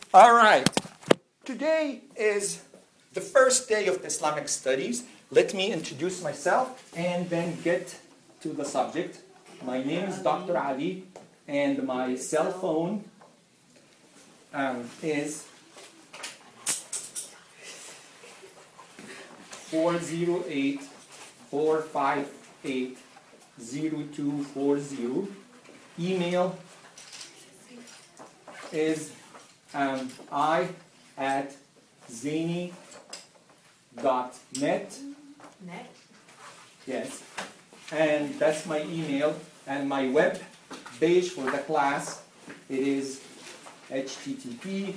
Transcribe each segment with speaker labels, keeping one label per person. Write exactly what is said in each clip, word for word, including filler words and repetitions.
Speaker 1: All right. Today is the first day of Islamic studies. Let me introduce myself and then get to the subject. My name is Doctor Ali, and my cell phone um, is four zero eight, four five eight, zero two four zero. Email is um, I at zany dot net.
Speaker 2: Net?
Speaker 1: Yes. And that's my email. And my web page for the class, it is http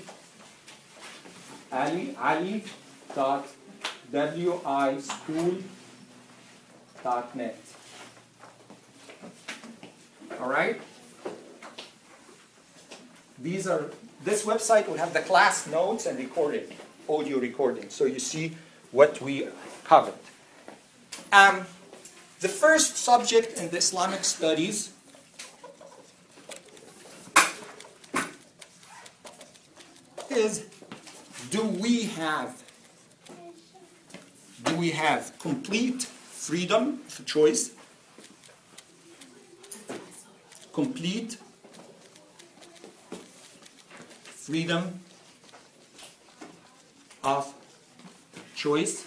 Speaker 1: ali ali dot wischool dot net. All right? These are, this website will have the class notes and recording, audio recording, so you see what we covered. Um, the first subject in the Islamic studies is, do we have, do we have complete freedom of choice? Complete freedom of choice?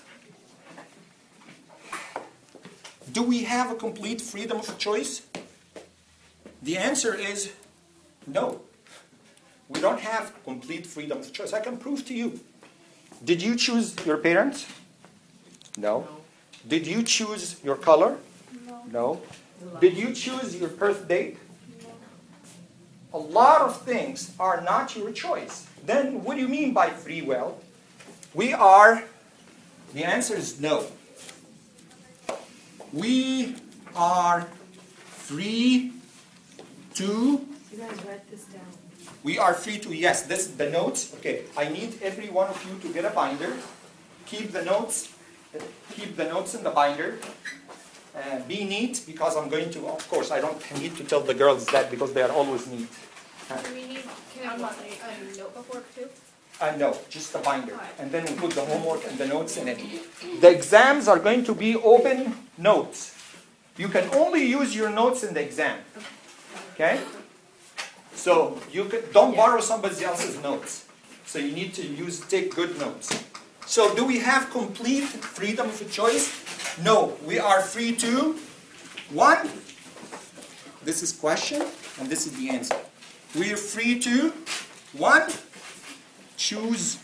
Speaker 1: Do we have a complete freedom of choice? The answer is no. We don't have complete freedom of choice. I can prove to you. Did you choose your parents? No.
Speaker 2: No.
Speaker 1: Did you choose your color?
Speaker 3: No.
Speaker 1: No. Did you choose your birth date? A lot of things are not your choice. Then what do you mean by free will? We are, the answer is no. We are free to,
Speaker 2: You guys write this down.
Speaker 1: we are free to, yes, this is the notes. Okay, I need every one of you to get a binder. Keep the notes, keep the notes in the binder. Uh, be neat, because I'm going to, of course, I don't need to tell the girls that because they are always neat. Uh,
Speaker 3: Do we need, can I want a notebook work too?
Speaker 1: uh, no, just the binder. And then we put the homework and the notes in it. The exams are going to be open notes. You can only use your notes in the exam. Okay? So you can, don't borrow somebody else's notes. So you need to use, take good notes. So do we have complete freedom of choice? No, we are free to, one, this is question, and this is the answer. We are free to, one, choose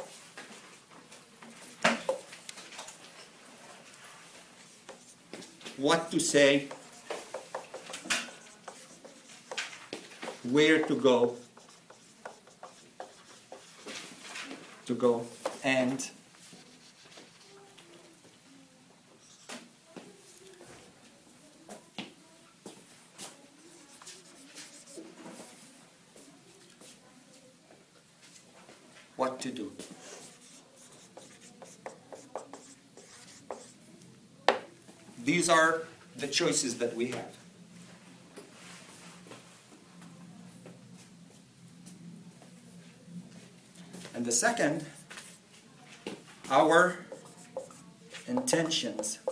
Speaker 1: what to say, where to go, to go, and what to do. These are the choices that we have. And the second, our intentions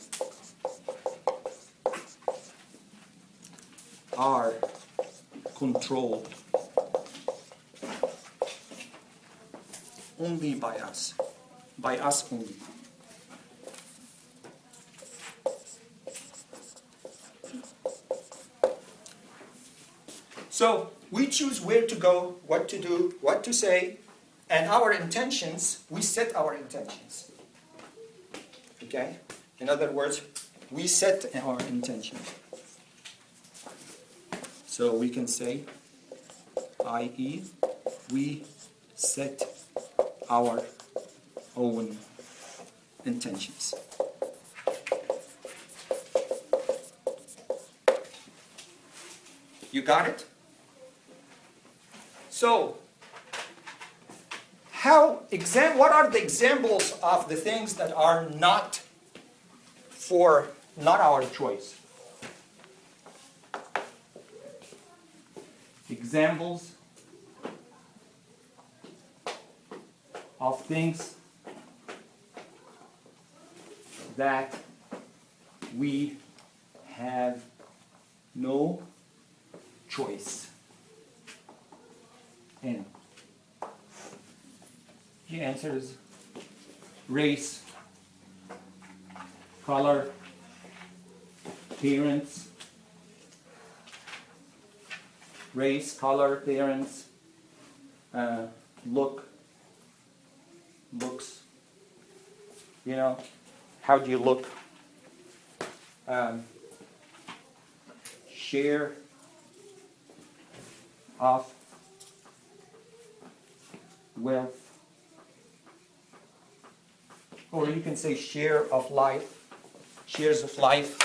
Speaker 1: are controlled only by us, by us only. So we choose where to go, what to do, what to say, and our intentions, we set our intentions. Okay? In other words, we set our intentions. So we can say, that is, we set our own intentions. You got it? So, how exam what are the examples of the things that are not for not our choice? Examples of things that we have no choice in. The answer is race, color, appearance, race, color, appearance, uh, look, looks, you know, how do you look, um, share of wealth, or you can say share of life, shares of life.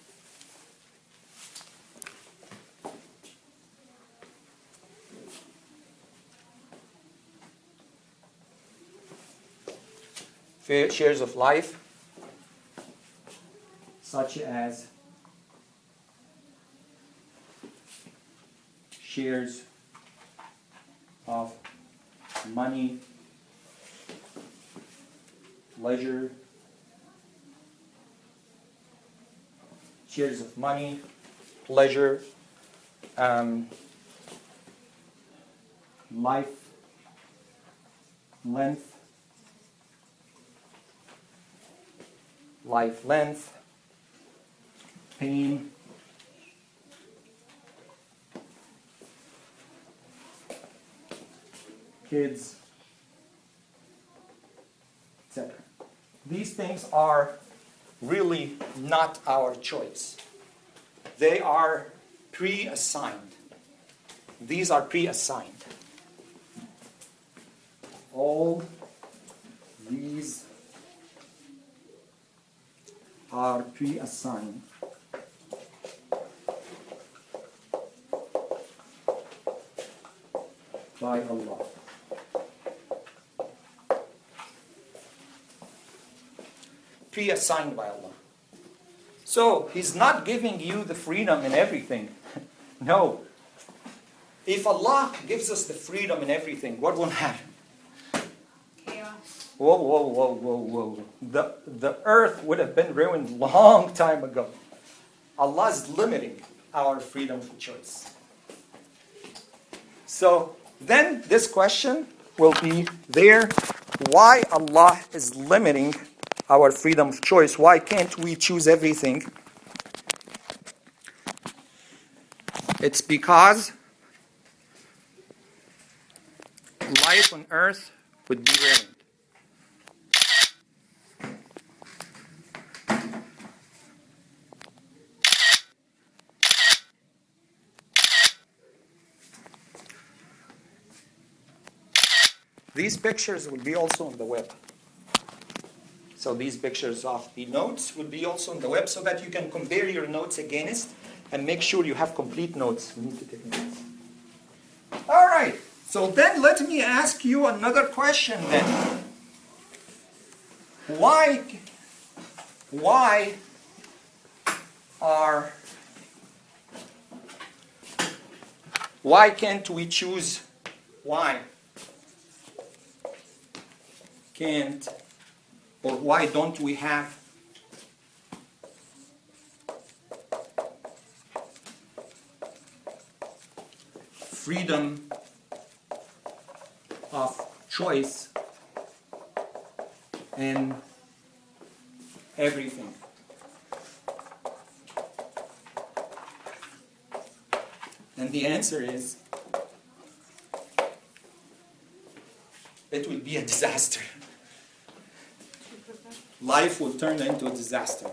Speaker 1: Shares of life, such as shares of money, leisure, shares of money, pleasure, um, life, length, life length, pain, kids, et cetera. These things are really not our choice. They are pre-assigned. These are pre-assigned. All these are pre-assigned. By Allah. Pre-assigned by Allah. So, He's not giving you the freedom in everything. No. If Allah gives us the freedom in everything, what will happen?
Speaker 3: Chaos.
Speaker 1: Whoa, whoa, whoa, whoa, whoa. The, the earth would have been ruined long time ago. Allah is limiting our freedom of choice. So, then this question will be there. Why Allah is limiting our freedom of choice? Why can't we choose everything? It's because life on earth would be ruined. These pictures will be also on the web. So these pictures of the notes will be also on the web so that you can compare your notes against and make sure you have complete notes. We need to take notes. All right. So then let me ask you another question then. Why, why are, why can't we choose? Why can't, or why don't we have freedom of choice in everything? And the answer is, it will be a disaster. Life will turn into a disaster.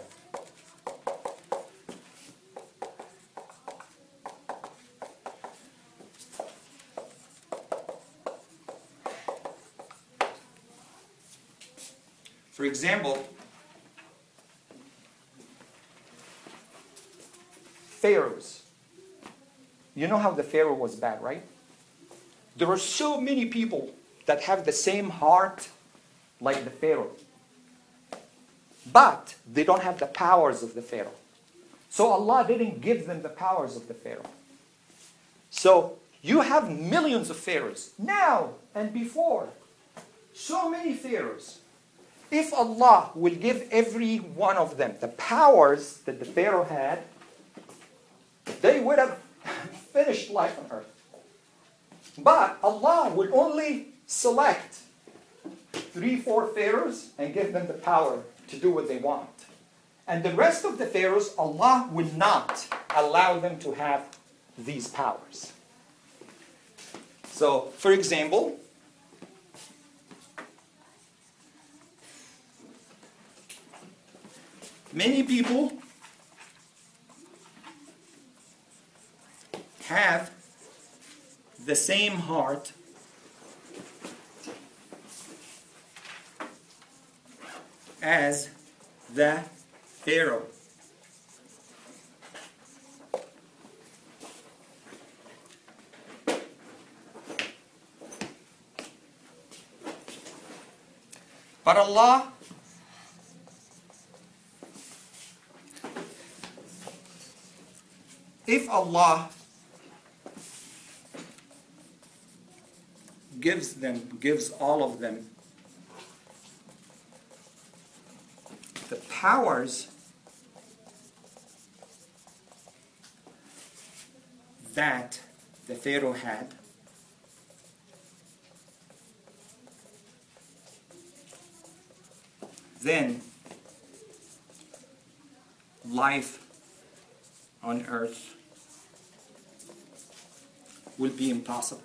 Speaker 1: For example, pharaohs. You know how the pharaoh was bad, right? There are so many people that have the same heart like the pharaoh. But they don't have the powers of the pharaoh. So Allah didn't give them the powers of the pharaoh. So you have millions of pharaohs now and before. so many pharaohs. If Allah will give every one of them the powers that the pharaoh had, they would have finished life on earth. But Allah will only select three, four pharaohs and give them the power to do what they want. And the rest of the pharaohs, Allah will not allow them to have these powers. So, for example, many people have the same heart as the Pharaoh. But Allah if Allah gives them, gives all of them the powers that the Pharaoh had, then life on earth will be impossible.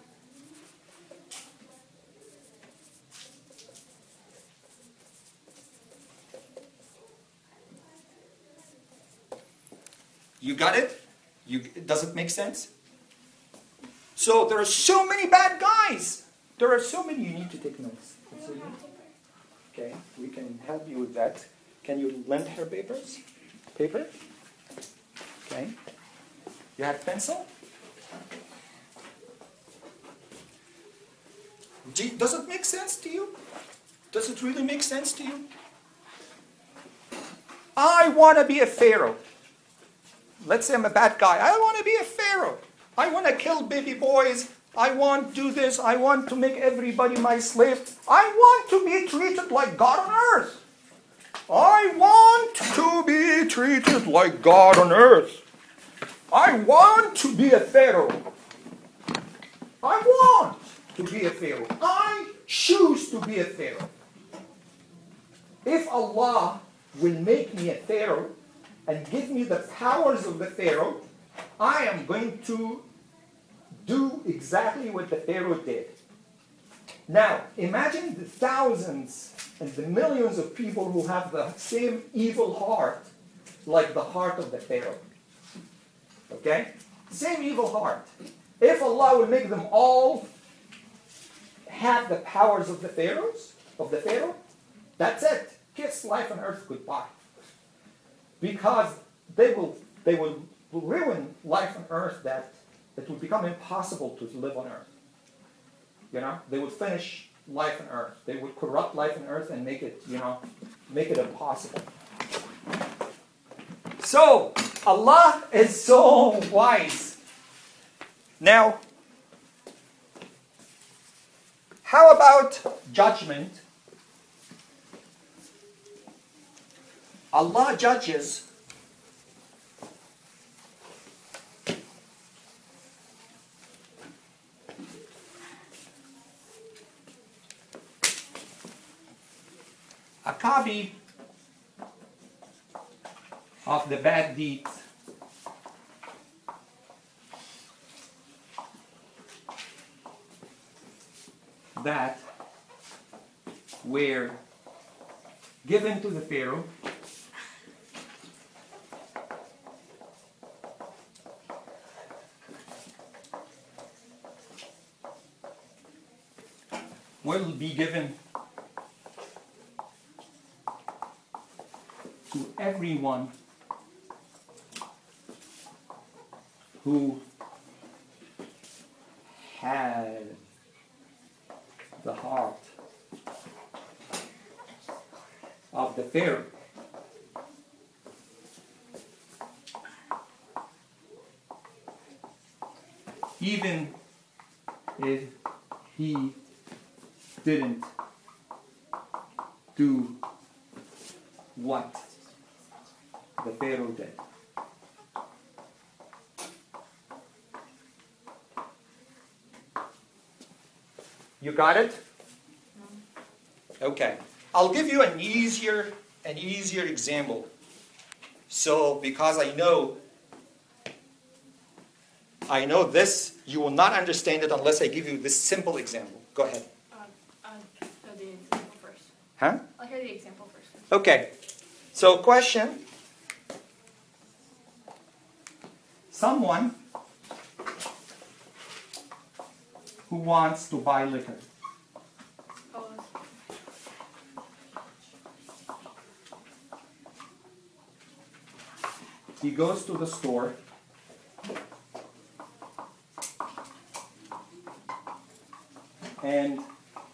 Speaker 1: You got it? You, does it make sense? So there are so many bad guys. There are so many. You need to take notes. Okay, we can help you with that. Can you lend her papers? Paper? Okay. You have pencil? Do- Does it make sense to you? Does it really make sense to you? I want to be a pharaoh. Let's say I'm a bad guy. I want to be a pharaoh. I want to kill baby boys. I want to do this. I want to make everybody my slave. I want to be treated like God on earth. I want to be treated like God on earth. I want to be a pharaoh. I want to be a pharaoh. I choose to be a pharaoh. If Allah will make me a pharaoh and give me the powers of the pharaoh, I am going to do exactly what the pharaoh did. Now, imagine the thousands and the millions of people who have the same evil heart like the heart of the pharaoh. Okay? Same evil heart. If Allah will make them all have the powers of the pharaohs, of the pharaoh, that's it. Kiss life on earth goodbye. Because they will they will ruin life on earth that it will become impossible to live on earth. You know, they would finish life on earth. They would corrupt life on earth and make it, you know, make it impossible. So, Allah is so wise. Now, how about judgment? Allah judges a copy of the bad deeds that were given to the Pharaoh will be given to everyone who had the heart of the Pharaoh. Even if he didn't do what the Pharaoh did. You got it? Okay. I'll give you an easier, an easier example. So, because I know, I know this, you will not understand it unless I give you this simple example. Go ahead.
Speaker 3: Um, I'll hear the example first.
Speaker 1: Huh?
Speaker 3: I'll hear the example first.
Speaker 1: Okay. So, question. Someone who wants to buy liquor.
Speaker 3: Oh,
Speaker 1: He goes to the store and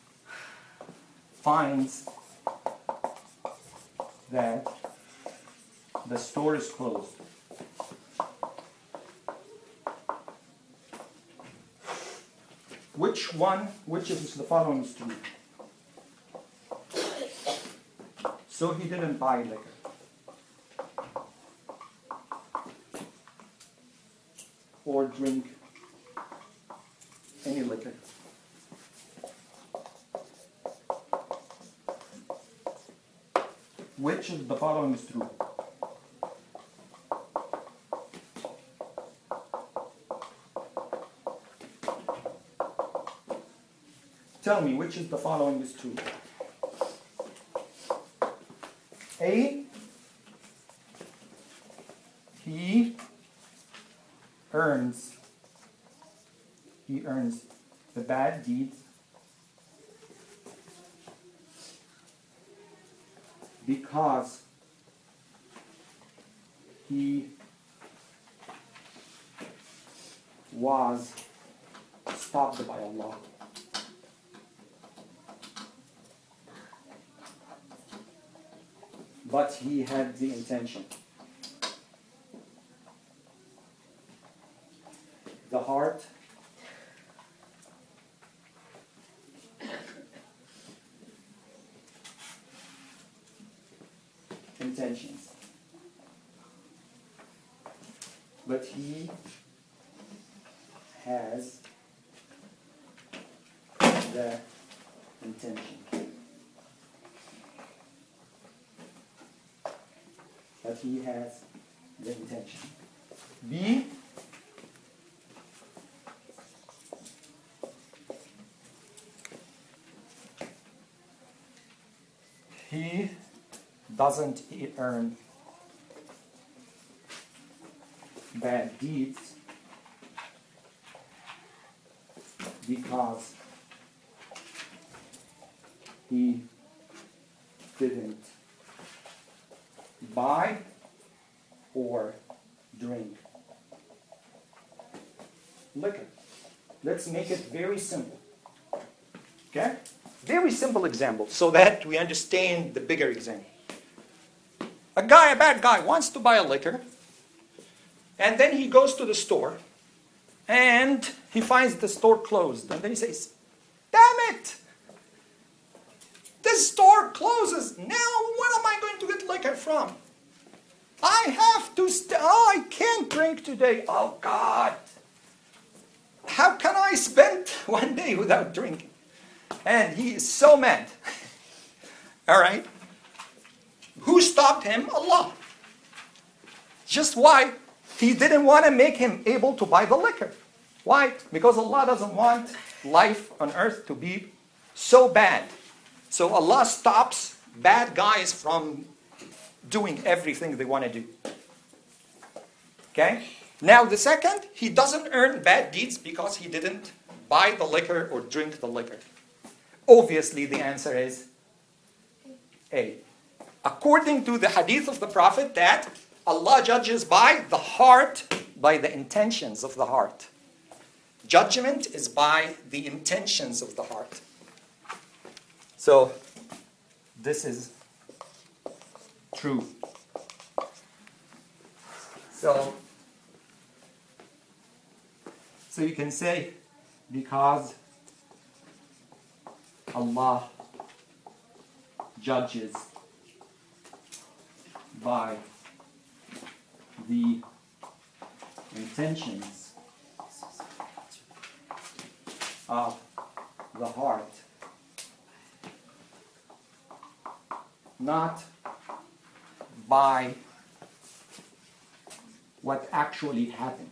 Speaker 1: finds that the store is closed. Which one, which is the following is true? So he didn't buy liquor. Or drink any liquor. Which of the following is true? Tell me, which is the following is true? A, he earns, he earns the bad deeds because he was stopped by Allah. But he had the intention. The heart intentions. But he has the intention. But he has the intention. B, he doesn't earn bad deeds because he didn't buy or drink liquor. Let's make it very simple. Okay? Very simple example so that we understand the bigger example. A guy, a bad guy, wants to buy a liquor, and then he goes to the store and he finds the store closed, and then he says, "Damn it! This store closes. Now where am I going to get liquor from? I have to st- oh, I can't drink today. Oh God. How can I spend one day without drinking?" And he is so mad. All right? Who stopped him? Allah. Just why? He didn't want to make him able to buy the liquor. Why? Because Allah doesn't want life on earth to be so bad. So Allah stops bad guys from doing everything they want to do. Okay? Now the second, he doesn't earn bad deeds because he didn't buy the liquor or drink the liquor. Obviously the answer is A. According to the hadith of the Prophet that Allah judges by the heart, by the intentions of the heart. Judgment is by the intentions of the heart. So this is true. So, so you can say, because Allah judges by the intentions of the heart, not by what actually happened.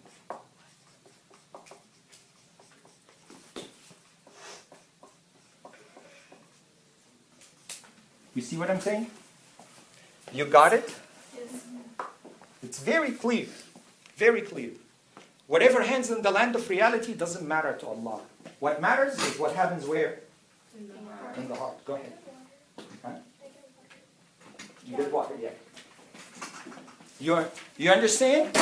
Speaker 1: You see what I'm saying? You got it?
Speaker 3: Yes.
Speaker 1: It's very clear. Very clear. Whatever happens in the land of reality doesn't matter to Allah. What matters is what happens where?
Speaker 2: In the heart.
Speaker 1: In the heart. Go ahead. Huh? You did what? Yeah. You, you understand?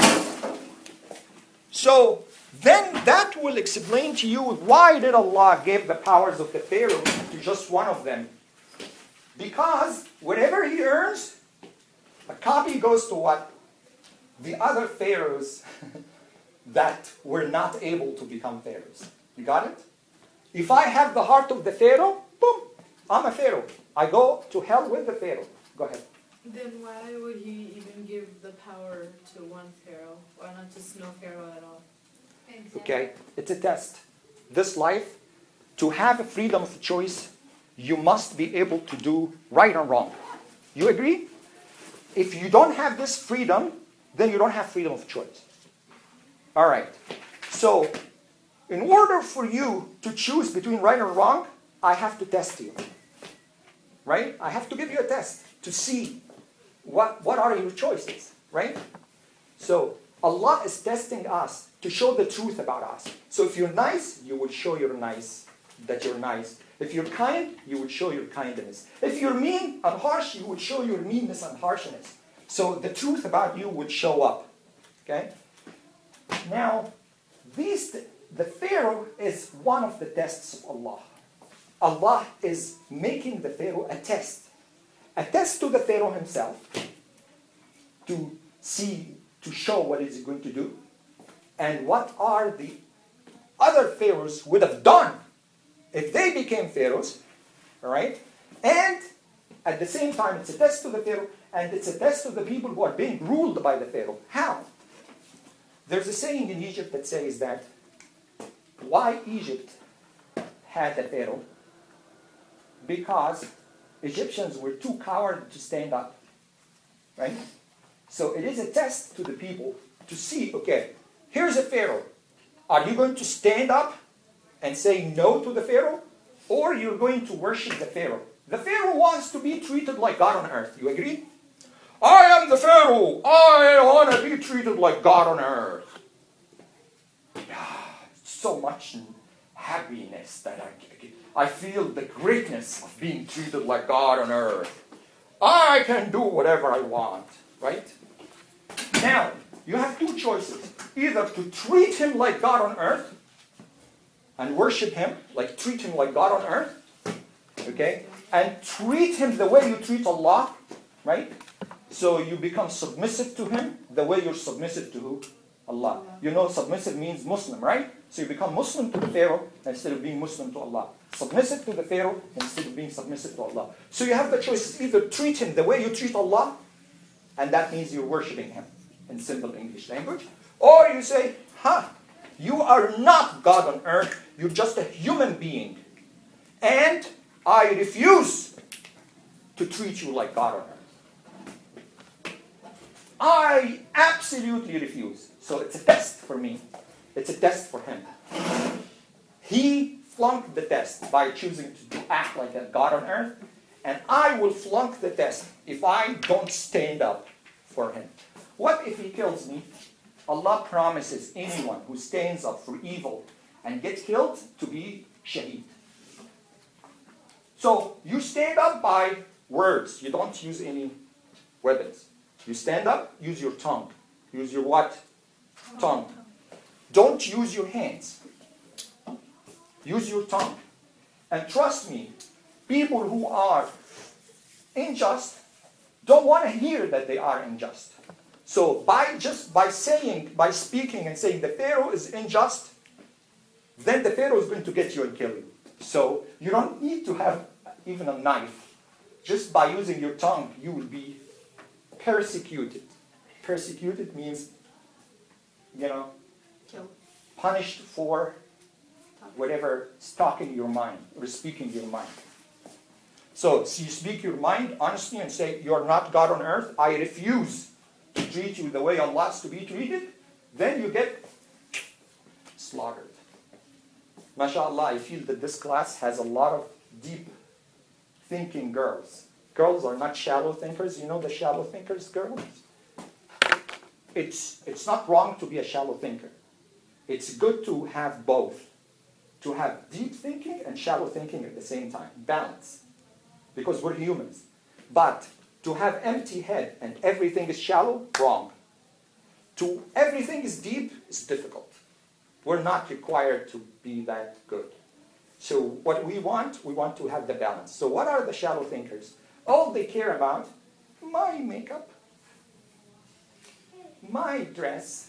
Speaker 1: So, then that will explain to you why did Allah give the powers of the Pharaoh to just one of them. Because whatever he earns, a copy goes to what? The other pharaohs that were not able to become pharaohs. You got it? If I have the heart of the pharaoh, boom, I'm a pharaoh. I go to hell with the pharaoh. Go ahead.
Speaker 2: Then why would he even give the power to one pharaoh? Why not just no pharaoh at all?
Speaker 1: Okay, it's a test. This life, to have a freedom of choice, you must be able to do right or wrong. You agree? If you don't have this freedom, then you don't have freedom of choice. All right. So, in order for you to choose between right or wrong, I have to test you. Right? I have to give you a test to see what, what are your choices. Right? So, Allah is testing us to show the truth about us. So if you're nice, you would show you're nice, that you're nice. If you're kind, you would show your kindness. If you're mean and harsh, you would show your meanness and harshness. So the truth about you would show up. Okay? Now, these, the Pharaoh is one of the tests of Allah. Allah is making the Pharaoh a test. A test to the Pharaoh himself to see, to show what is he going to do, and what are the other pharaohs would have done if they became pharaohs, all right? And at the same time, it's a test to the pharaoh, and it's a test to the people who are being ruled by the pharaoh. How? There's a saying in Egypt that says that why Egypt had the pharaoh? Because Egyptians were too coward to stand up, right? So it is a test to the people to see, okay, here's a pharaoh. Are you going to stand up and say no to the pharaoh? Or you're going to worship the pharaoh? The pharaoh wants to be treated like God on earth. You agree? I am the pharaoh. I want to be treated like God on earth. Yeah, so much happiness that I, I feel the greatness of being treated like God on earth. I can do whatever I want, right? Now, you have two choices. Either to treat him like God on earth and worship him, like treat him like God on earth, okay? And treat him the way you treat Allah, right? So you become submissive to him the way you're submissive to who? Allah. You know submissive means Muslim, right? So you become Muslim to the Pharaoh instead of being Muslim to Allah. Submissive to the Pharaoh instead of being submissive to Allah. So you have the choice, either treat him the way you treat Allah, and that means you're worshipping him in simple English language. Or you say, huh, you are not God on earth, you're just a human being. And I refuse to treat you like God on earth. I absolutely refuse. So it's a test for me. It's a test for him. He flunked the test by choosing to act like a God on earth. And I will flunk the test if I don't stand up for him. What if he kills me? Allah promises anyone who stands up for evil and gets killed to be shaheed. So you stand up by words. You don't use any weapons. You stand up, use your tongue. Use your what? Tongue. Don't use your hands. Use your tongue. And trust me, people who are unjust don't want to hear that they are unjust. So by just by saying, by speaking and saying the Pharaoh is unjust, then the Pharaoh is going to get you and kill you. So you don't need to have even a knife just by using your tongue, you will be persecuted. Persecuted means, you know,
Speaker 2: Kill.
Speaker 1: punished for whatever stalking your mind or speaking your mind. So, so you speak your mind honestly and say, you're not God on earth, I refuse to treat you the way Allah is to be treated, then you get slaughtered. MashaAllah, I feel that this class has a lot of deep thinking girls. Girls are not shallow thinkers. You know the shallow thinkers, girls? It's, it's not wrong to be a shallow thinker. It's good to have both. To have deep thinking and shallow thinking at the same time. Balance. Because we're humans. But to have empty head and everything is shallow, wrong. To everything is deep is difficult. We're not required to be that good. So what we want, we want to have the balance. So what are the shallow thinkers? All they care about, my makeup, my dress,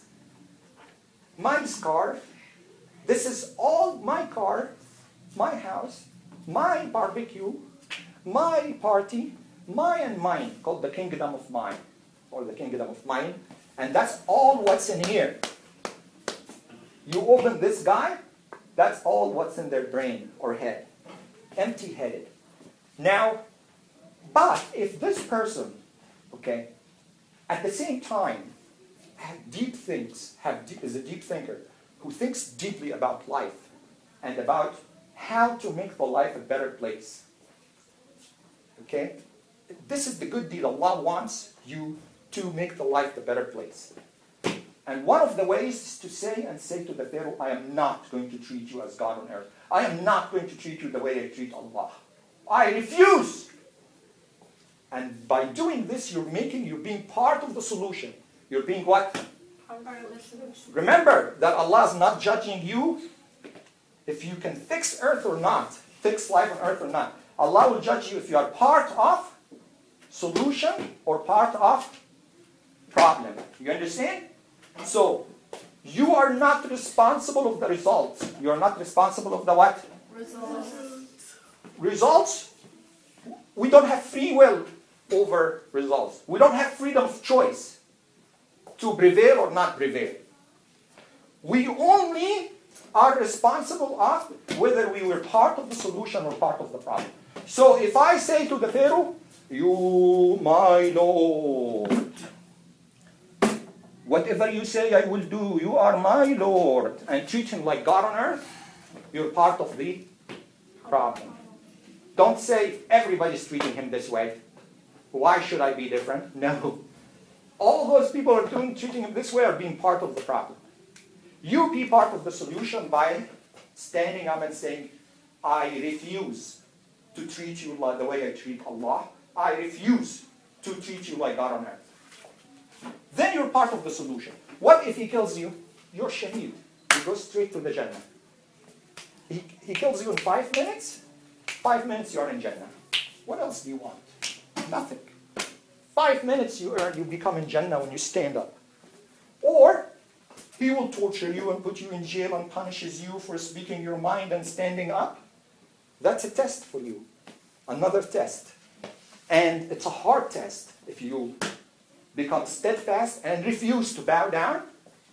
Speaker 1: my scarf, this is all my car, my house, my barbecue, my party, my and mine, called the kingdom of mine, or the kingdom of mine, and that's all what's in here. You open this guy, that's all what's in their brain or head. Empty-headed. Now, but if this person, okay, at the same time, have deep things, have deep, is a deep thinker, who thinks deeply about life and about how to make the life a better place. Okay? This is the good deed. Allah wants you to make the life a better place. And one of the ways is to say and say to the Pharaoh, I am not going to treat you as God on earth. I am not going to treat you the way I treat Allah. I refuse. And by doing this, you're making, you're being part of the solution. You're being what? Remember that Allah is not judging you if you can fix earth or not, fix life on earth or not. Allah will judge you if you are part of solution or part of problem. You understand? So, you are not responsible of the results. You are not responsible of the what?
Speaker 2: Results.
Speaker 1: Results? We don't have free will over results. We don't have freedom of choice to prevail or not prevail. We only are responsible of whether we were part of the solution or part of the problem. So if I say to the Pharaoh, you, my Lord, whatever you say I will do, you are my Lord, and treat him like God on earth, you're part of the problem. Don't say everybody's treating him this way. Why should I be different? No. All those people are doing, treating him this way are being part of the problem. You be part of the solution by standing up and saying, I refuse to treat you like the way I treat Allah. I refuse to treat you like God on earth. Then you're part of the solution. What if he kills you? You're shaheed. You go straight to the Jannah. He, he kills you in five minutes. Five minutes you're in Jannah. What else do you want? Nothing. Five minutes you earn, you become in Jannah when you stand up. Or he will torture you and put you in jail and punishes you for speaking your mind and standing up. That's a test for you. Another test. And it's a hard test if you become steadfast and refuse to bow down,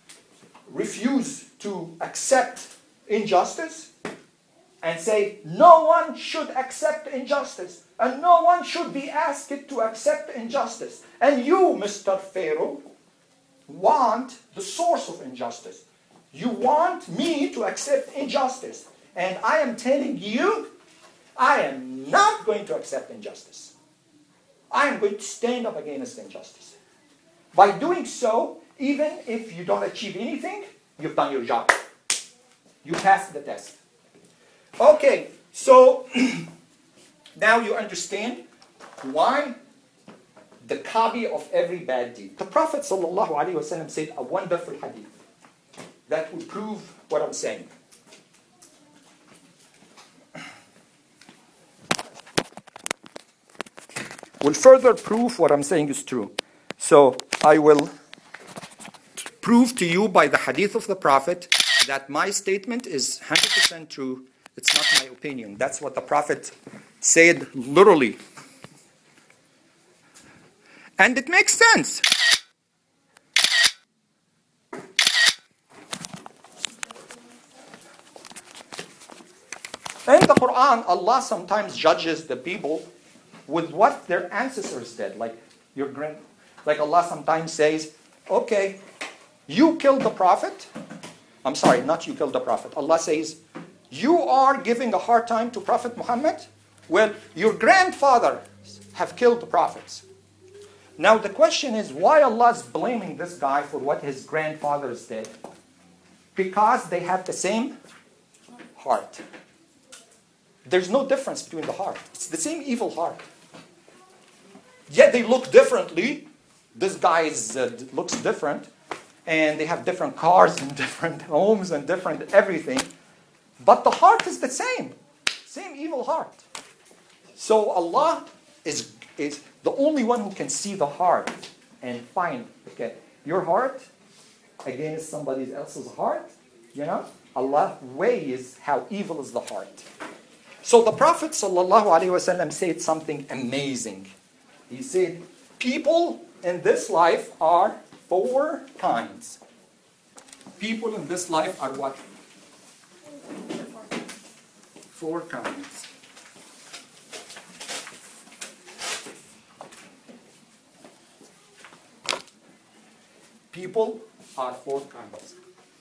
Speaker 1: refuse to accept injustice, and say, no one should accept injustice, and no one should be asked to accept injustice. And you, Mister Pharaoh, want the source of injustice. You want me to accept injustice. And I am telling you, I am not going to accept injustice. I am going to stand up against injustice. By doing so, even if you don't achieve anything, you've done your job. You passed the test. Okay, so now you understand why the copy of every bad deed. The Prophet ﷺ said a wonderful hadith that will prove what I'm saying. Will further prove what I'm saying is true. So I will prove to you by the hadith of the Prophet that my statement is one hundred percent true. It's not my opinion. That's what the Prophet said literally. And it makes sense. In the Quran, Allah sometimes judges the people with what their ancestors did. Like your grand, like Allah sometimes says, okay, you killed the Prophet. I'm sorry, not you killed the Prophet. Allah says, you are giving a hard time to Prophet Muhammad? Well, your grandfathers have killed the prophets. Now the question is, why Allah is blaming this guy for what his grandfathers did? Because they have the same heart. There's no difference between the heart. It's the same evil heart. Yet they look differently. This guy is, uh, looks different. And they have different cars and different homes and different everything. But the heart is the same. Same evil heart. So Allah is, is the only one who can see the heart and find, okay, your heart against somebody else's heart, you know? Allah weighs how evil is the heart. So the Prophet ﷺ said something amazing. He said, people in this life are four kinds. People in this life are what? Four kinds. People are four kinds.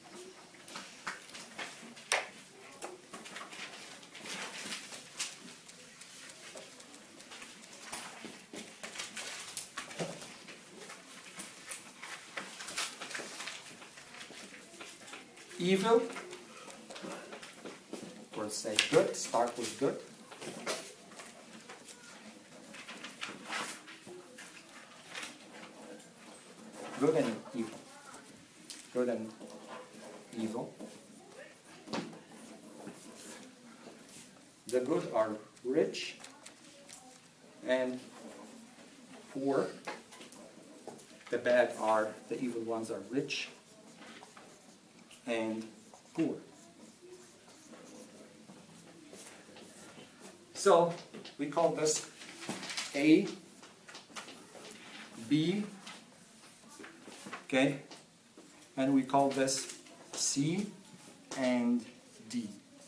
Speaker 1: Evil, or say good, start with good. Good and evil. Good and evil. The good are rich and poor. The bad are, the evil ones are rich and poor. So we call this A, B, okay, and we call this C and D.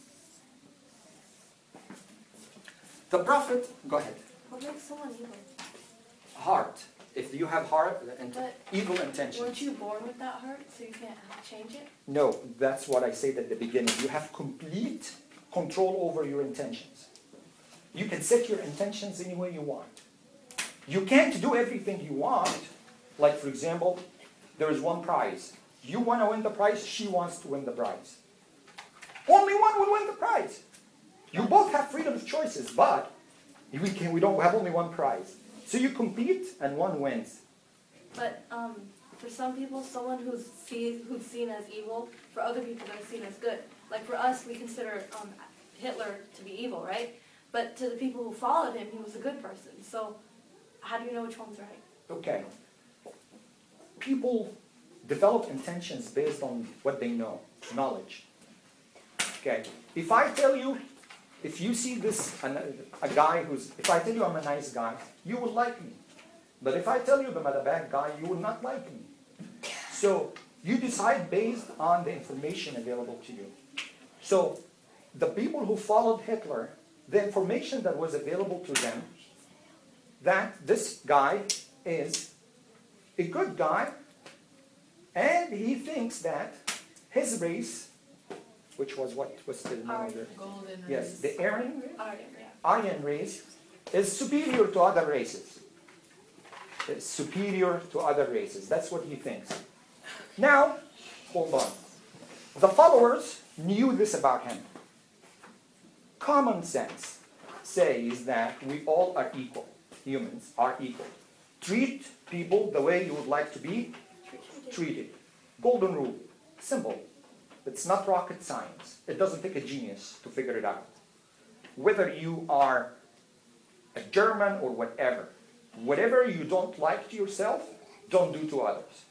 Speaker 1: The Prophet, go ahead.
Speaker 3: What makes someone evil?
Speaker 1: Heart. If you have heart and
Speaker 3: But
Speaker 1: evil intentions.
Speaker 3: Weren't you born with that heart, so you can't change it?
Speaker 1: No, that's what I said at the beginning. You have complete control over your intentions. You can set your intentions any way you want. You can't do everything you want. Like, for example, there is one prize. You want to win the prize, she wants to win the prize. Only one will win the prize. You both have freedom of choices, but we, can, we don't have only one prize. So you compete and one wins.
Speaker 3: But um, for some people, someone who's seen, who's seen as evil, for other people they're seen as good. Like for us, we consider um, Hitler to be evil, right? But to the people who followed him, he was a good person. So how do you know which one's right?
Speaker 1: Okay. People develop intentions based on what they know, knowledge. Okay. If I tell you, if you see this, a, a guy who's, if I tell you I'm a nice guy, you will like me. But if I tell you I'm a bad guy, you will not like me. So you decide based on the information available to you. So the people who followed Hitler, the information that was available to them, that this guy is a good guy, and he thinks that his race, which was what was the name of it?
Speaker 2: Golden
Speaker 1: Yes,
Speaker 2: race.
Speaker 1: the Aryan,
Speaker 3: Aryan, yeah.
Speaker 1: Aryan race is superior to other races. It's superior to other races. That's what he thinks. Now, hold on. The followers knew this about him. Common sense says that we all are equal. Humans are equal. Treat people the way you would like to be treated. Golden rule. Simple. It's not rocket science. It doesn't take a genius to figure it out. Whether you are a German or whatever, whatever you don't like to yourself, don't do to others.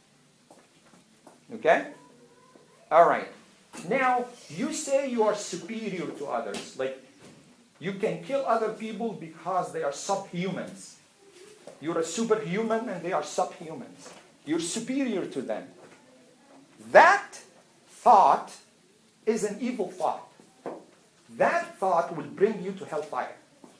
Speaker 1: Okay? All right. Now, you say you are superior to others. Like, you can kill other people because they are subhumans. You're a superhuman and they are subhumans. You're superior to them. That thought is an evil thought. That thought will bring you to hellfire.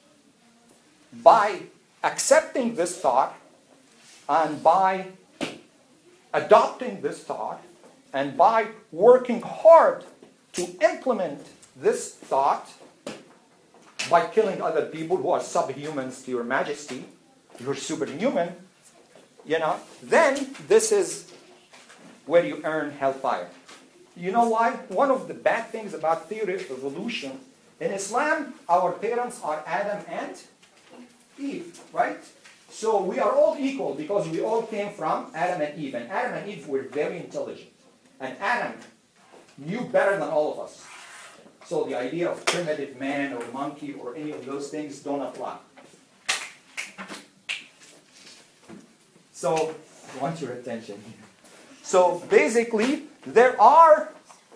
Speaker 1: By accepting this thought and by adopting this thought and by working hard to implement this thought by killing other people who are subhumans to your majesty, you're superhuman, you know, then this is where you earn hellfire. You know why? One of the bad things about theory of evolution, in Islam, our parents are Adam and Eve, right? So we are all equal because we all came from Adam and Eve. And Adam and Eve were very intelligent. And Adam knew better than all of us. So the idea of primitive man or monkey or any of those things don't apply. So, I want your attention here. So basically, there are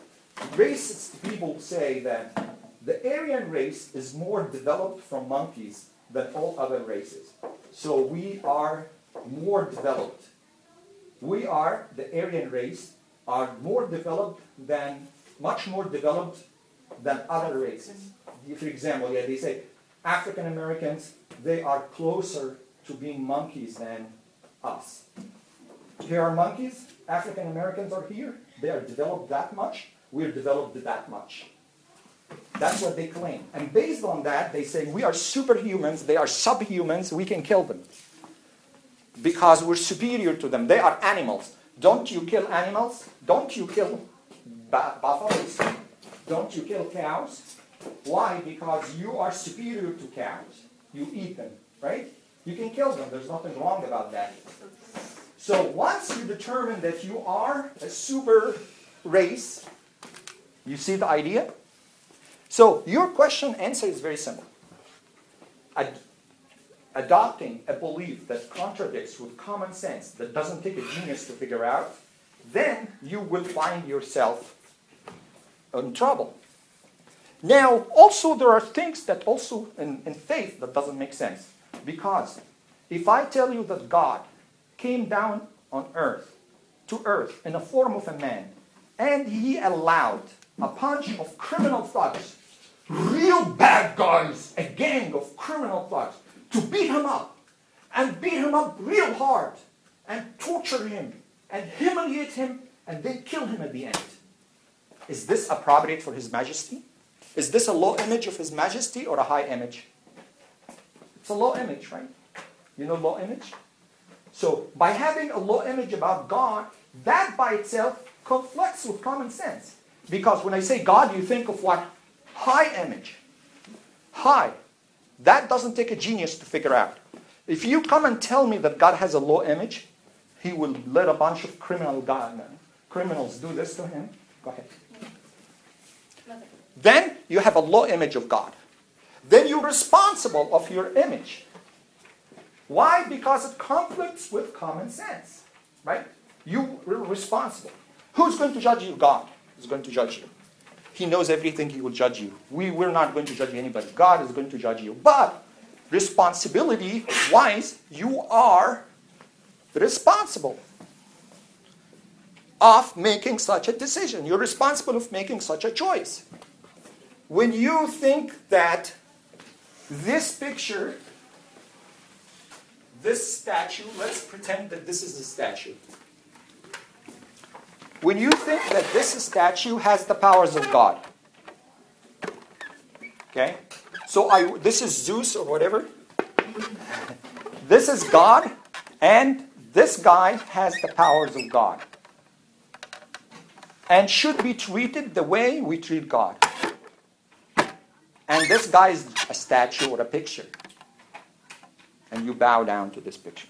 Speaker 1: racist people say that the Aryan race is more developed from monkeys than all other races. So we are more developed. We are, the Aryan race, are more developed than, much more developed than other races. For example, yeah, they say African Americans, they are closer to being monkeys than us. Here are monkeys, African Americans are here, they are developed that much, we're developed that much. That's what they claim. And based on that, they say we are superhumans, they are subhumans, we can kill them. Because we're superior to them. They are animals. Don't you kill animals? Don't you kill ba- buffaloes? Don't you kill cows? Why? Because you are superior to cows. You eat them, right? You can kill them. There's nothing wrong about that. So once you determine that you are a super race, you see the idea? So your question answer is very simple. Ad- adopting a belief that contradicts with common sense, that doesn't take a genius to figure out, then you will find yourself in trouble. Now, also there are things that also in, in faith that doesn't make sense. Because if I tell you that God came down on earth, to earth, in the form of a man, and he allowed a bunch of criminal thugs, real bad guys, a gang of criminal thugs, to beat him up, and beat him up real hard, and torture him, and humiliate him, and then kill him at the end. Is this appropriate for His Majesty? Is this a low image of His Majesty or a high image? It's a low image, right? You know low image? So by having a low image about God, that by itself conflicts with common sense. Because when I say God, you think of what? High image. High. That doesn't take a genius to figure out. If you come and tell me that God has a low image, He will let a bunch of criminal God, criminals do this to Him. Go ahead.
Speaker 3: Nothing.
Speaker 1: Then you have a low image of God. Then you're responsible of your image. Why? Because it conflicts with common sense. Right? You are responsible. Who's going to judge you? God is going to judge you. He knows everything, He will judge you. We, we're not going to judge anybody. God is going to judge you. But responsibility-wise, you are responsible of making such a decision. You're responsible of making such a choice. When you think that this picture, this statue, let's pretend that this is a statue. When you think that this statue has the powers of God, okay? So I, this is Zeus or whatever. This is God, and this guy has the powers of God. And should be treated the way we treat God. And this guy is a statue or a picture. And you bow down to this picture.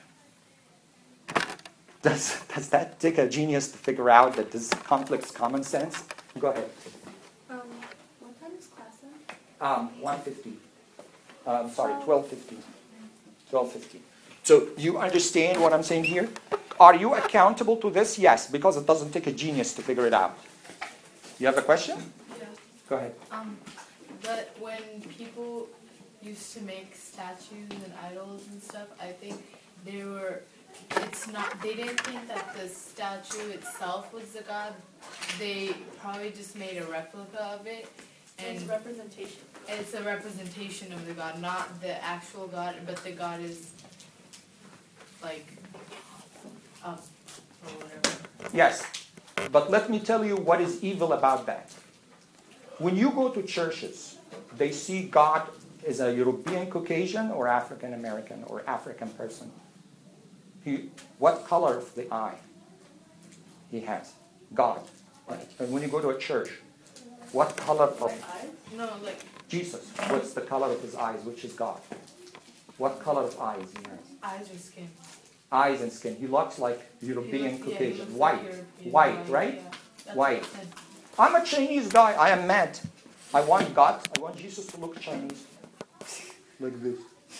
Speaker 1: Does, does that take a genius to figure out that this conflicts common sense? Go ahead.
Speaker 3: Um, what time is class then?
Speaker 1: Um, one fifty. Uh, I'm sorry, twelve fifty. twelve fifty. So you understand what I'm saying here? Are you accountable to this? Yes, because it doesn't take a genius to figure it out. You have a question?
Speaker 2: Yeah.
Speaker 1: Go ahead.
Speaker 2: Um, but when people used to make statues and idols and stuff, I think they were, it's not, they didn't think that the statue itself was the god. They probably just made a replica of it. And
Speaker 3: It's representation.
Speaker 2: it's a representation of the god, not the actual god, but the god is like up or whatever.
Speaker 1: Yes, but let me tell you what is evil about that. When you go to churches, they see God as a European Caucasian or African American or African person. He, what color of the eye he has? God. Right? And when you go to a church, what color of
Speaker 2: No, like
Speaker 1: Jesus? What's the color of his eyes? Which is God? What color of eyes he has?
Speaker 2: eyes or skin.
Speaker 1: Eyes and skin. He looks like
Speaker 2: He
Speaker 1: European
Speaker 2: looks- yeah, he
Speaker 1: Caucasian.
Speaker 2: looks
Speaker 1: White.
Speaker 2: like European,
Speaker 1: White, right?
Speaker 2: Yeah. That's
Speaker 1: White.
Speaker 2: what I said.
Speaker 1: I'm a Chinese guy. I am mad. I want God. I want Jesus to look Chinese. Like this.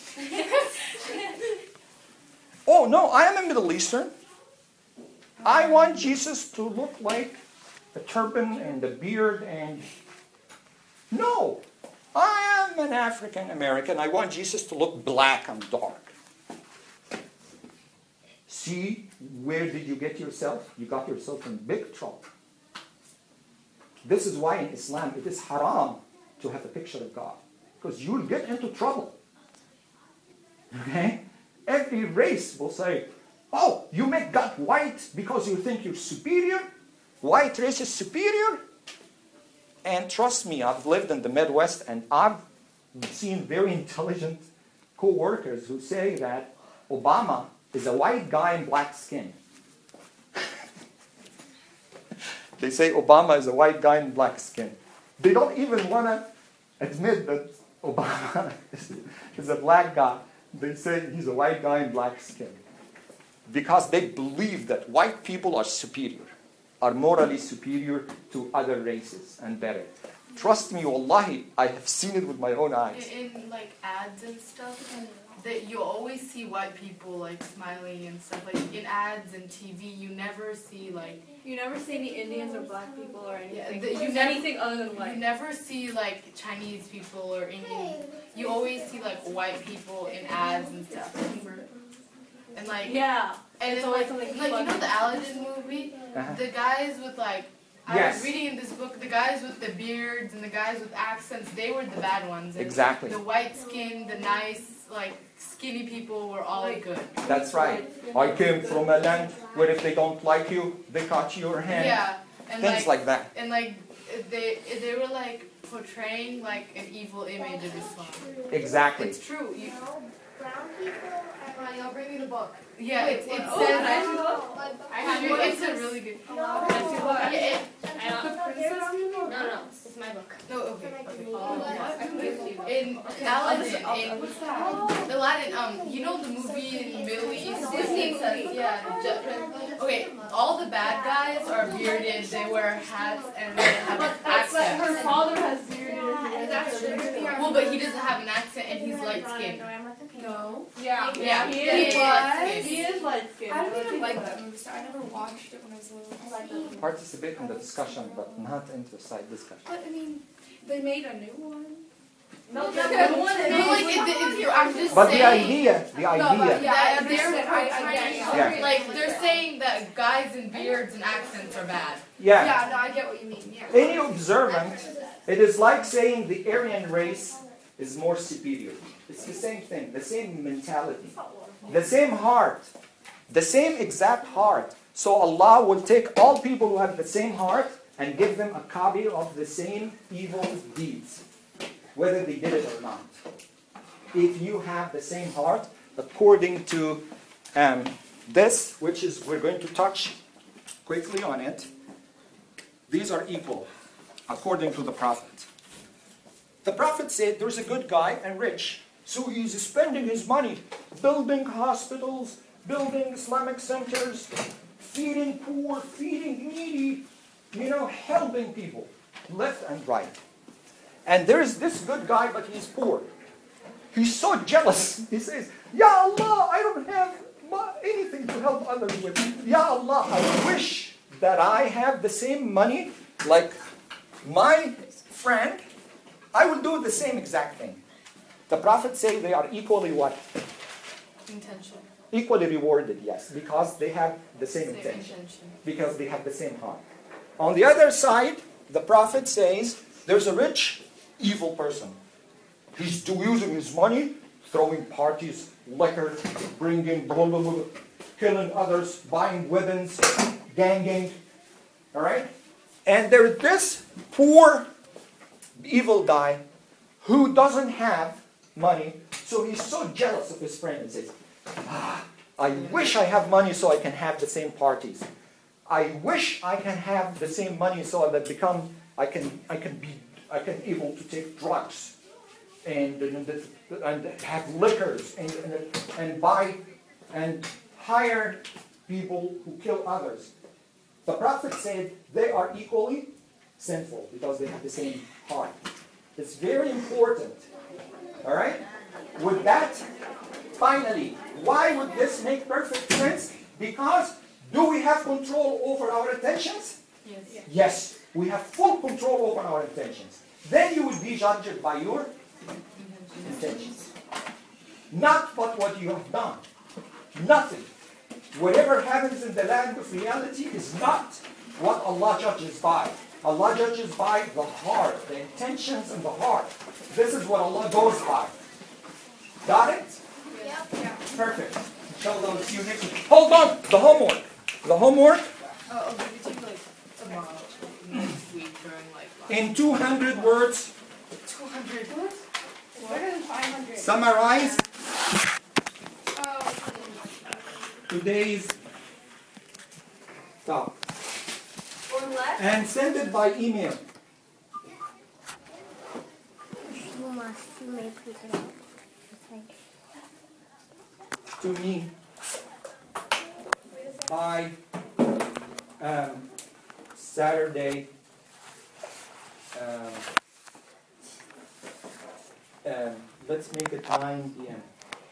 Speaker 1: Oh, no, I am a Middle Eastern. I want Jesus to look like a turban and a beard and... No! I am an African American. I want Jesus to look black and dark. See, where did you get yourself? You got yourself in big trouble. This is why in Islam it is haram to have a picture of God. Because you'll get into trouble. Okay? Every race will say, oh, you make God white because you think you're superior? White race is superior? And trust me, I've lived in the Midwest and I've seen very intelligent co-workers who say that Obama is a white guy in black skin. They say Obama is a white guy in black skin. They don't even want to admit that Obama is, is a black guy. They say he's a white guy in black skin. Because they believe that white people are superior, are morally superior to other races and better. Trust me, wallahi, I have seen it with my own eyes.
Speaker 2: In, in like ads and stuff, that you always see white people like smiling and stuff. Like in ads and T V, you never see like
Speaker 3: You never see any Indians or black people or anything.
Speaker 2: the- you never-
Speaker 3: anything other than
Speaker 2: you
Speaker 3: white.
Speaker 2: never see like Chinese people or Indian. You always see like white people in ads and stuff. And like
Speaker 3: Yeah.
Speaker 2: and
Speaker 3: It's
Speaker 2: then,
Speaker 3: always
Speaker 2: like,
Speaker 3: something
Speaker 2: like you know
Speaker 3: funny.
Speaker 2: the Aladdin movie,
Speaker 1: Uh-huh.
Speaker 2: the guys with like. I
Speaker 1: Yes.
Speaker 2: was reading in this book, the guys with the beards and the guys with accents, they were the bad ones. And
Speaker 1: Exactly.
Speaker 2: The white skin, the nice, like, skinny people were all good.
Speaker 1: That's right. I came from a land where if they don't like you, they cut your hand.
Speaker 2: Yeah. And
Speaker 1: Things
Speaker 2: like,
Speaker 1: like that.
Speaker 2: and like, they, they were like portraying like an evil image of Islam.
Speaker 1: Exactly.
Speaker 2: It's true. You,
Speaker 4: Brown people are
Speaker 2: I'll bring you the book. Yeah, it, it
Speaker 3: Oh,
Speaker 2: says.
Speaker 3: can I have the book?
Speaker 4: I
Speaker 2: It's
Speaker 3: have one.
Speaker 2: it's a really good.
Speaker 4: No.
Speaker 2: Yeah, it,
Speaker 3: No, no, it's my book.
Speaker 2: no, okay. okay.
Speaker 3: Oh,
Speaker 2: In Aladdin, in
Speaker 3: What's that?
Speaker 2: Aladdin, um, you know the movie in the Middle East?
Speaker 3: Disney
Speaker 2: movie. Yeah. the Ju- Okay, all the bad guys are bearded. They wear hats and they have
Speaker 3: But that's like her
Speaker 2: accents.
Speaker 3: father has beard.
Speaker 4: That's true.
Speaker 2: Well, but he doesn't have an accent and he's light skinned.
Speaker 3: No. Yeah.
Speaker 2: Yeah,
Speaker 3: He
Speaker 2: yeah,
Speaker 3: is
Speaker 2: yeah,
Speaker 3: light.
Speaker 2: yeah.
Speaker 3: He is light skinned.
Speaker 4: I don't even like that movie, so I never watched it when I was little.
Speaker 1: Participate in the discussion, but not into the side discussion.
Speaker 4: But I mean, they made a new one.
Speaker 3: No, the one
Speaker 2: No,
Speaker 3: is
Speaker 2: like, it, it, it, I'm just
Speaker 1: But the
Speaker 2: saying.
Speaker 1: idea, the
Speaker 4: No, but
Speaker 1: idea,
Speaker 4: yeah, I
Speaker 2: that they're
Speaker 4: understand. I, I get it.
Speaker 1: Yeah.
Speaker 2: Like they're saying that guys in beards and accents are bad.
Speaker 1: yeah.
Speaker 4: Yeah, no, I get what you mean. Yeah.
Speaker 1: Any observant, it is like saying the Aryan race is more superior. It's the same thing, the same mentality, the same heart, the same exact heart. So Allah will take all people who have the same heart and give them a copy of the same evil deeds, whether they did it or not. If you have the same heart, according to um, this, which is, we're going to touch quickly on it, these are equal, according to the Prophet. The Prophet said there's a good guy and rich, so he's spending his money building hospitals, building Islamic centers, feeding poor, feeding needy, you know, helping people left and right. And there's this good guy, but he's poor. He's so jealous. He says, Ya Allah, I don't have anything to help others with. Ya Allah, I wish that I have the same money like my friend. I will do the same exact thing. The prophets say they are equally what?
Speaker 2: Intention.
Speaker 1: Equally rewarded, yes, because they have the same
Speaker 2: Same
Speaker 1: intention.
Speaker 2: intention.
Speaker 1: Because they have the same heart. On the other side, the prophet says there's a rich, evil person. He's do- using his money, throwing parties, liquor, bringing, blah, blah, blah, killing others, buying weapons, ganging. All right? And there's this poor, evil guy who doesn't have money, so he's so jealous of his friend and says, ah, I wish I have money so I can have the same parties. I wish I can have the same money so that become I can I can be I can able to take drugs and and, and have liquors and, and and buy and hire people who kill others. The prophet said they are equally sinful because they have the same heart. It's very important. All right? With that, finally, why would this make perfect sense? Because do we have control over our intentions?
Speaker 2: Yes.
Speaker 1: Yes, we have full control over our intentions. Then you will be judged by your intentions. Not but what you have done. Nothing. Whatever happens in the land of reality is not what Allah judges by. Allah judges by the heart, the intentions in the heart. This is what Allah goes by. Got it?
Speaker 4: Yeah.
Speaker 1: Perfect. Inshallah, we'll see you next week. Hold on! The homework. The homework
Speaker 2: Oh, oh, maybe take like tomorrow, next week during like lunch.
Speaker 1: in two hundred words.
Speaker 2: two hundred.
Speaker 4: Better than five hundred.
Speaker 1: Summarize
Speaker 4: Oh.
Speaker 1: today's talk.
Speaker 3: Or less.
Speaker 1: And send it by email.
Speaker 5: You must, you may print it out.
Speaker 1: To me by um, Saturday um, um, let's make it nine p m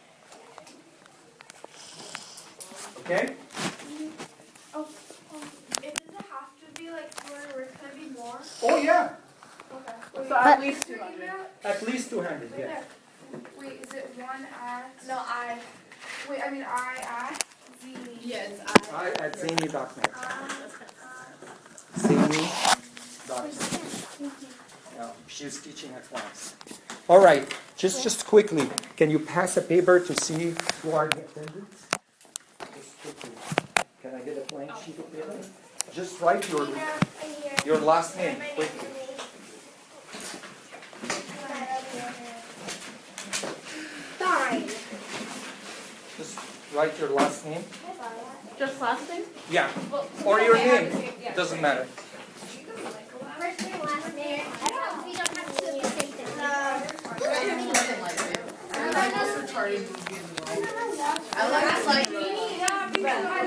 Speaker 1: Okay?
Speaker 4: Oh, oh. It doesn't have to be like four words. Can it be more?
Speaker 1: Oh yeah,
Speaker 4: Okay.
Speaker 3: So at least two hundred.
Speaker 1: at least two hundred,
Speaker 4: Right
Speaker 1: yes.
Speaker 4: there. Wait, is it one at? No, I. Wait, I mean I at Z.
Speaker 2: Yes,
Speaker 1: I at zany dot net.
Speaker 4: Uh,
Speaker 1: Zany dot net. No, she's teaching a class. All right, just just quickly, can you pass a paper to see who are the attendants? Just quickly. Can I get a blank sheet of paper? Just write your your last name quickly.
Speaker 5: Fine.
Speaker 1: Just write your last name.
Speaker 3: Just last name?
Speaker 1: Yeah,
Speaker 3: Well,
Speaker 1: or your
Speaker 3: okay, I have
Speaker 1: name.
Speaker 3: the same- yeah.
Speaker 1: Doesn't matter.
Speaker 5: First name, last name. I don't know if we don't have to do the same thing.
Speaker 2: nothing like it. I'm the most retarded movie in the world. I like like